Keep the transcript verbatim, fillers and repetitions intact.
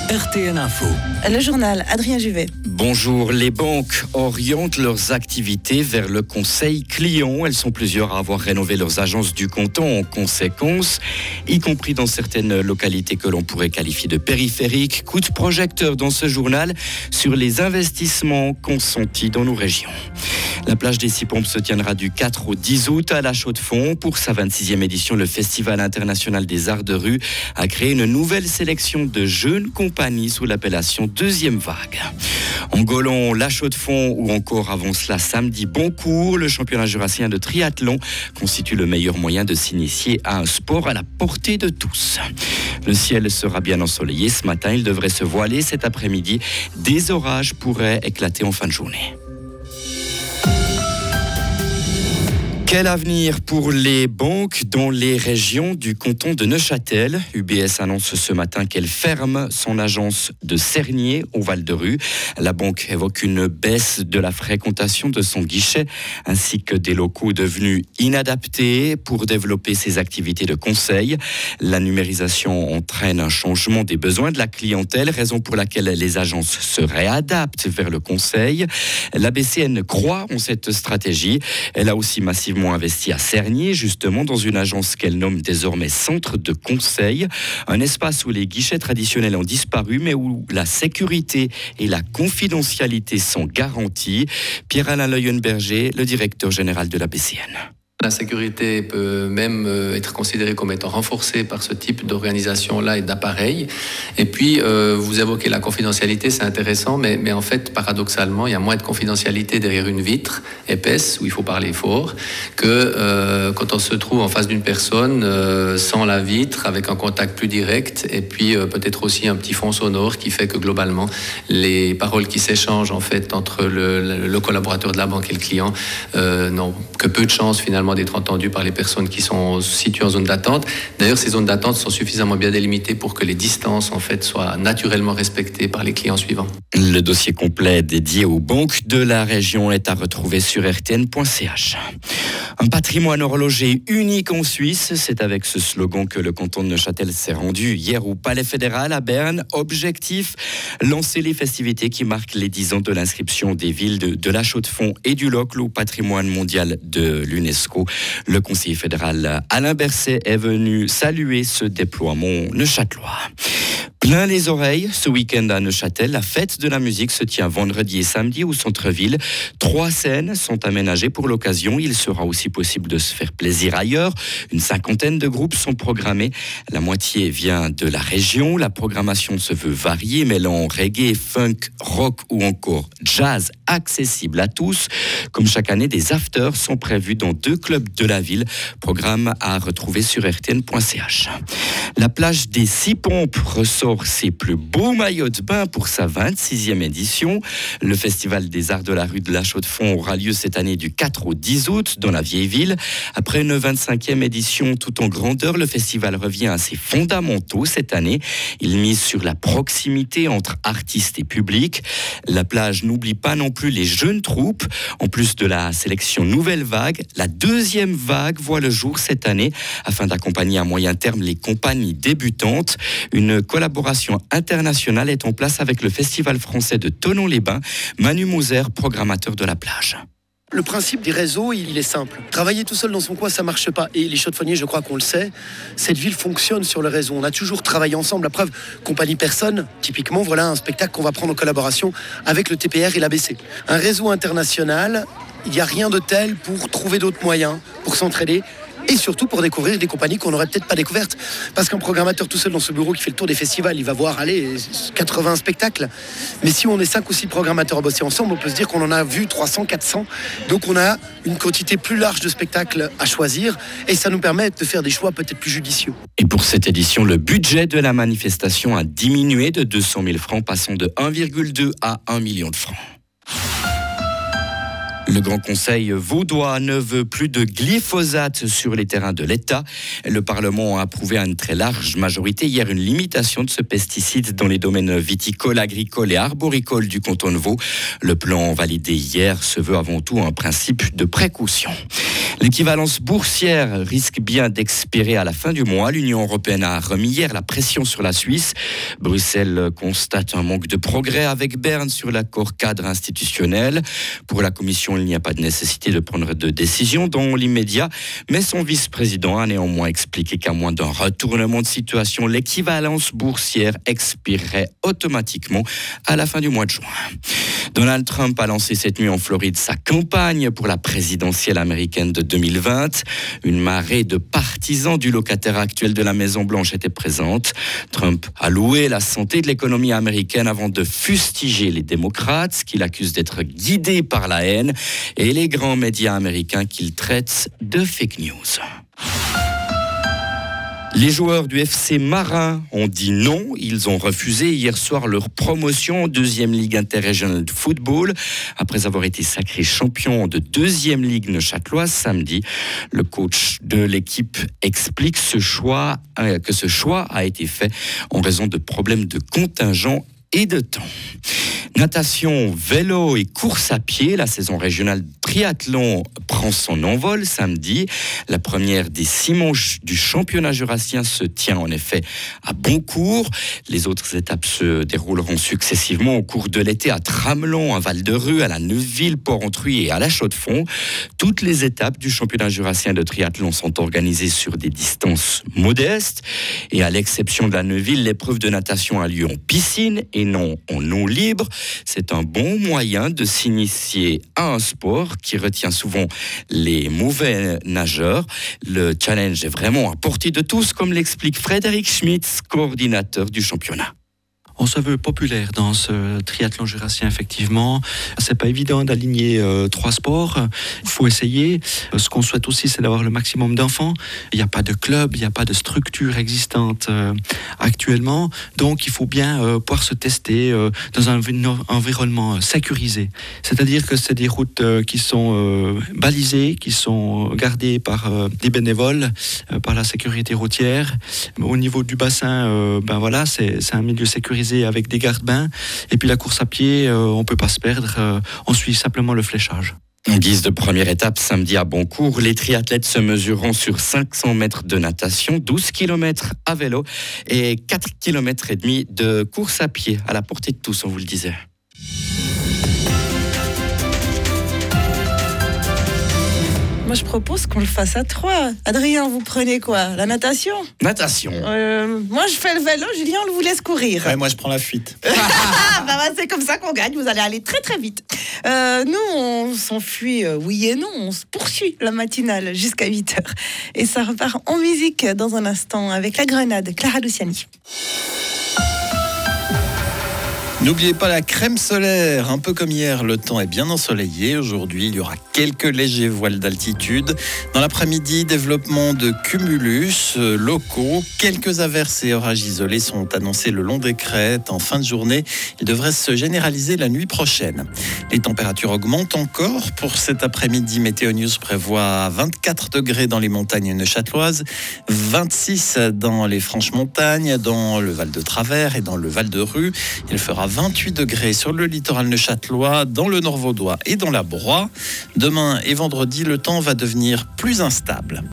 R T N Info. Le journal, Adrien Juvet. Bonjour, les banques orientent leurs activités vers le conseil client. Elles sont plusieurs à avoir rénové leurs agences du canton en conséquence, y compris dans certaines localités que l'on pourrait qualifier de périphériques. Coup de projecteur dans ce journal sur les investissements consentis dans nos régions. La plage des Six Pompes se tiendra du quatre au dix août à La Chaux-de-Fonds. Pour sa vingt-sixième édition, le Festival international des arts de rue a créé une nouvelle sélection de jeunes compagnies sous l'appellation Deuxième Vague. En Golon, La Chaux-de-Fonds ou encore avant cela samedi Boncourt, le championnat jurassien de triathlon constitue le meilleur moyen de s'initier à un sport à la portée de tous. Le ciel sera bien ensoleillé ce matin, il devrait se voiler cet après-midi. Des orages pourraient éclater en fin de journée. Quel avenir pour les banques dans les régions du canton de Neuchâtel? U B S annonce ce matin qu'elle ferme son agence de Cernier au Val-de-Rue. La banque évoque une baisse de la fréquentation de son guichet ainsi que des locaux devenus inadaptés pour développer ses activités de conseil. La numérisation entraîne un changement des besoins de la clientèle, raison pour laquelle les agences se réadaptent vers le conseil. La B C N croit en cette stratégie. Elle a aussi massivement investi à Cernier, justement dans une agence qu'elle nomme désormais Centre de Conseil, un espace où les guichets traditionnels ont disparu, mais où la sécurité et la confidentialité sont garanties. Pierre-Alain Leuenberger, le directeur général de la B C N. La sécurité peut même être considérée comme étant renforcée par ce type d'organisation-là et d'appareil. Et puis, euh, vous évoquez la confidentialité, c'est intéressant, mais, mais en fait, paradoxalement, il y a moins de confidentialité derrière une vitre épaisse, où il faut parler fort, que euh, quand on se trouve en face d'une personne euh, sans la vitre, avec un contact plus direct, et puis euh, peut-être aussi un petit fond sonore qui fait que globalement, les paroles qui s'échangent en fait entre le, le, le collaborateur de la banque et le client euh, n'ont que peu de chance finalement d'être entendu par les personnes qui sont situées en zone d'attente. D'ailleurs, ces zones d'attente sont suffisamment bien délimitées pour que les distances en fait soient naturellement respectées par les clients suivants. Le dossier complet dédié aux banques de la région est à retrouver sur r t n point c h. Un patrimoine horloger unique en Suisse, c'est avec ce slogan que le canton de Neuchâtel s'est rendu hier au Palais fédéral à Berne. Objectif, lancer les festivités qui marquent les dix ans de l'inscription des villes de, de La Chaux-de-Fonds et du Locle au patrimoine mondial de l'UNESCO. Le conseiller fédéral Alain Berset est venu saluer ce déploiement neuchâtelois. Plein les oreilles, ce week-end à Neuchâtel, la fête de la musique se tient vendredi et samedi au centre-ville. Trois scènes sont aménagées pour l'occasion. Il sera aussi possible de se faire plaisir ailleurs. Une cinquantaine de groupes sont programmés. La moitié vient de la région. La programmation se veut variée, mêlant reggae, funk, rock ou encore jazz accessible à tous. Comme chaque année, des afters sont prévus dans deux clubs de la ville. Programme à retrouver sur r t n point c h. La plage des Six Pompes ressort ses plus beaux maillots de bain pour sa vingt-sixième édition. Le Festival des Arts de la rue de La Chaux-de-Fonds aura lieu cette année du quatre au dix août dans la vieille ville. Après une vingt-cinquième édition tout en grandeur, le festival revient à ses fondamentaux cette année. Il mise sur la proximité entre artistes et public. La plage n'oublie pas non plus les jeunes troupes. En plus de la sélection Nouvelle Vague, la deuxième vague voit le jour cette année afin d'accompagner à moyen terme les compagnies débutantes. Une collaboration internationale est en place avec le Festival français de Thonon-les-Bains. Manu Moser, programmateur de la plage. Le principe des réseaux, il est simple. Travailler tout seul dans son coin, ça marche pas. Et les chaux-de-fonniers, je crois qu'on le sait, cette ville fonctionne sur le réseau. On a toujours travaillé ensemble. La preuve, compagnie personne, typiquement, voilà un spectacle qu'on va prendre en collaboration avec le T P R et l'A B C. Un réseau international, il n'y a rien de tel pour trouver d'autres moyens, pour s'entraider. Et surtout pour découvrir des compagnies qu'on n'aurait peut-être pas découvertes. Parce qu'un programmateur tout seul dans ce bureau qui fait le tour des festivals, il va voir, allez, quatre-vingts spectacles. Mais si on est cinq ou six programmateurs à bosser ensemble, on peut se dire qu'on en a vu trois cents, quatre cents. Donc on a une quantité plus large de spectacles à choisir. Et ça nous permet de faire des choix peut-être plus judicieux. Et pour cette édition, le budget de la manifestation a diminué de deux cent mille francs, passant de un virgule deux à un million de francs. Le Grand Conseil vaudois ne veut plus de glyphosate sur les terrains de l'État. Le Parlement a approuvé à une très large majorité hier une limitation de ce pesticide dans les domaines viticoles, agricoles et arboricoles du canton de Vaud. Le plan validé hier se veut avant tout un principe de précaution. L'équivalence boursière risque bien d'expirer à la fin du mois. L'Union européenne a remis hier la pression sur la Suisse. Bruxelles constate un manque de progrès avec Berne sur l'accord cadre institutionnel. Pour la Commission, il n'y a pas de nécessité de prendre de décision dans l'immédiat, mais son vice-président a néanmoins expliqué qu'à moins d'un retournement de situation, l'équivalence boursière expirerait automatiquement à la fin du mois de juin. Donald Trump a lancé cette nuit en Floride sa campagne pour la présidentielle américaine de deux mille vingt. Une marée de partisans du locataire actuel de la Maison-Blanche était présente. Trump a loué la santé de l'économie américaine avant de fustiger les démocrates, qu'il accuse d'être guidés par la haine, et les grands médias américains qu'il traite de fake news. Les joueurs du F C Marin ont dit non. Ils ont refusé hier soir leur promotion en deuxième ligue interrégionale de football. Après avoir été sacré champion de deuxième ligue neuchâteloise samedi, le coach de l'équipe explique ce choix, euh, que ce choix a été fait en raison de problèmes de contingent et de temps. Natation, vélo et course à pied, la saison régionale triathlon prend son envol samedi. La première des six manches du championnat jurassien se tient en effet à Boncourt. Les autres étapes se dérouleront successivement au cours de l'été à Tramelon, à Val-de-Rue, à la Neuville, Port-Entruy et à la Chaux-de-Fonds. Toutes les étapes du championnat jurassien de triathlon sont organisées sur des distances modestes. Et à l'exception de la Neuville, l'épreuve de natation a lieu en piscine et non en eau libre. C'est un bon moyen de s'initier à un sport qui retient souvent les mauvais nageurs. Le challenge est vraiment à portée de tous, comme l'explique Frédéric Schmitz, coordinateur du championnat. On se veut populaire dans ce triathlon jurassien, effectivement. C'est pas évident d'aligner euh, trois sports. Il faut essayer. Ce qu'on souhaite aussi, c'est d'avoir le maximum d'enfants. Il n'y a pas de club, il n'y a pas de structure existante euh, actuellement. Donc, il faut bien euh, pouvoir se tester euh, dans un env- environnement sécurisé. C'est-à-dire que c'est des routes euh, qui sont euh, balisées, qui sont gardées par euh, des bénévoles, euh, par la sécurité routière. Au niveau du bassin, euh, ben voilà, c'est, c'est un milieu sécurisé avec des gardes-bains. Et puis la course à pied, euh, on ne peut pas se perdre. Euh, on suit simplement le fléchage. En guise de première étape, samedi à Boncourt, les triathlètes se mesureront sur cinq cents mètres de natation, douze kilomètres à vélo et quatre kilomètres et demi de course à pied, à la portée de tous, on vous le disait. Moi, je propose qu'on le fasse à trois. Adrien, vous prenez quoi? La natation? Natation. Euh, moi, je fais le vélo. Julien, on vous laisse courir. Ouais, moi, je prends la fuite. bah, bah, c'est comme ça qu'on gagne. Vous allez aller très, très vite. Euh, nous, on s'enfuit, euh, oui et non. On se poursuit la matinale jusqu'à huit heures. Et ça repart en musique dans un instant avec La Grenade, Clara Luciani. N'oubliez pas la crème solaire. Un peu comme hier, le temps est bien ensoleillé. Aujourd'hui, il y aura quelques légers voiles d'altitude. Dans l'après-midi, développement de cumulus euh, locaux. Quelques averses et orages isolés sont annoncés le long des crêtes. En fin de journée, ils devraient se généraliser la nuit prochaine. Les températures augmentent encore. Pour cet après-midi, Météo News prévoit vingt-quatre degrés dans les montagnes neuchâteloises, vingt-six dans les Franches-Montagnes, dans le Val de Travers et dans le Val de Rue. Il fera vingt-huit degrés sur le littoral neuchâtelois, dans le Nord vaudois et dans la Broye. Demain et vendredi, le temps va devenir plus instable.